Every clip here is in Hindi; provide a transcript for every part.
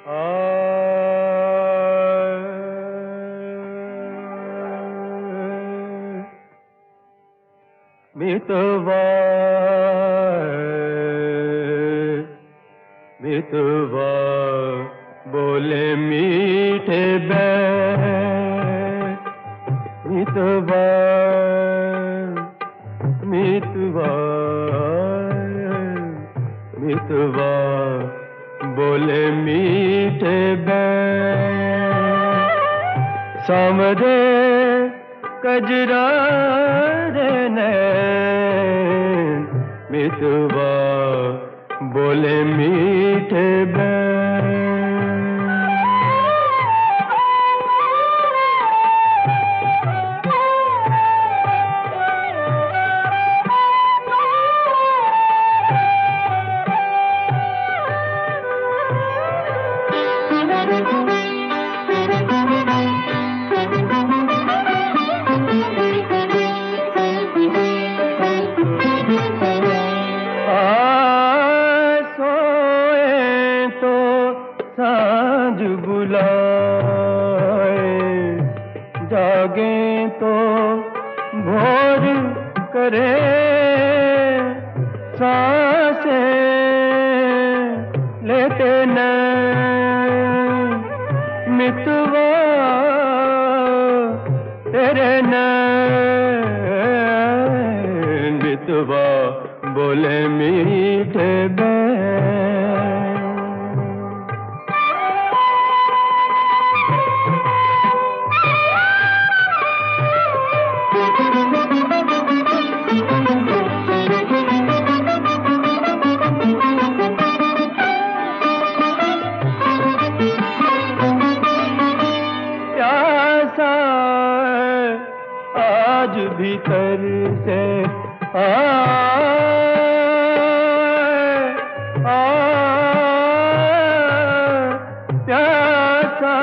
मितवा मितवा बोले मीठे बैर, मितवा मितवा मितवा बोले मीठे बैर, सामरे कजरारे नैन, मितवा बोले मीठे बैर। सांझ बुलाए, जागे तो भोर करे, सांसें लेते नैन, मितवा तेरे नैन, मितवा बोले मीठे बैर। आज भीतर से प्यासा,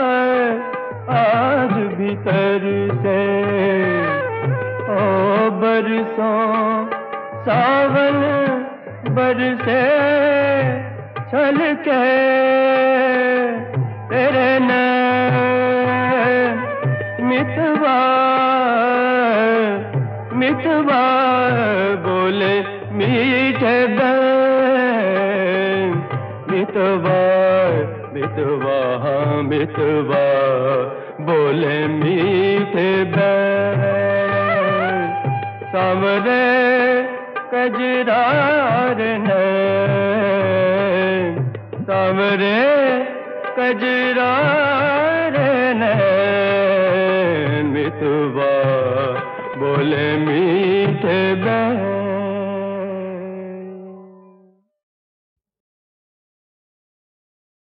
आज भीतर से ओ बरसों सावन बरसे छलके तेरे नैन, मितवा मितवा बोले मीठे बैर, मितवा मितवा हाँ मितवा बोले मीठे बैर, सामरे कजरार नैन, सामरे कजरार नैन, मितवा बोले मीठे बैर।